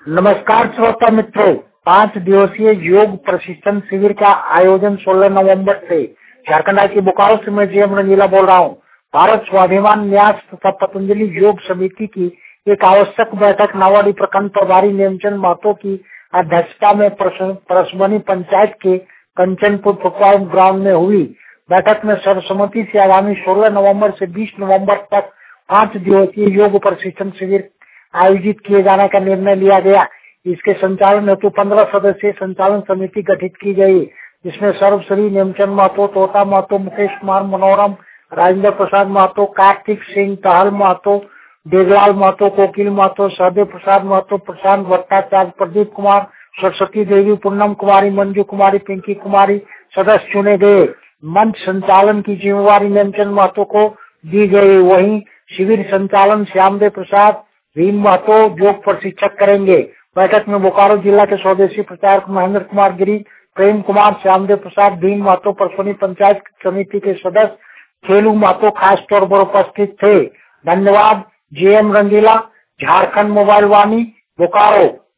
नमस्कार श्रोता मित्रों, 5 दिवसीय योग प्रशिक्षण शिविर का आयोजन 16 नवंबर से झारखंड राज्य बोकारो से मैं जीएम रंगीला बोल रहा हूँ। भारत स्वाभिमान न्यास तथा पतंजलि योग समिति की एक आवश्यक बैठक नावाडी प्रखंड प्रभारी नेमचंद महतो की अध्यक्षता में परसमनी पंचायत के कंचनपुर फुटबॉल ग्राउंड में हुई। बैठक में सर्वसम्मति से आगामी 16 नवंबर से 20 नवंबर तक 5 दिवसीय योग प्रशिक्षण शिविर आयोजित किए जाने का निर्णय लिया गया। इसके संचालन हेतु 15 सदस्यीय संचालन समिति गठित की गई, जिसमें सर्वश्री नेमचंद महतो, तोता महतो, मुकेश कुमार मनोरम, राजेंद्र प्रसाद महतो, कार्तिक सिंह, टहल महतो, देवलाल महतो, कोकिल महतो, सहदेव प्रसाद महतो, प्रशांत भट्टाचार्य, प्रदीप कुमार, सरस्वती देवी, पूनम कुमारी, मंजू कुमारी, पिंकी कुमारी सदस्य चुने गए। मंच संचालन की जिम्मेवारी नेमचंद महतो को दी गई। वहीं शिविर संचालन श्यामदेव प्रसाद भीम महतो योग प्रशिक्षक करेंगे। बैठक में बोकारो जिला के स्वदेशी प्रचारक महेंद्र कुमार गिरी, प्रेम कुमार, श्यामदेव प्रसाद, भीम महतो, परसोनी पंचायत समिति के सदस्य खेलू महतो खास तौर पर उपस्थित थे। धन्यवाद। GM Rangila, Jharkhand mobile Vani, Bokaro.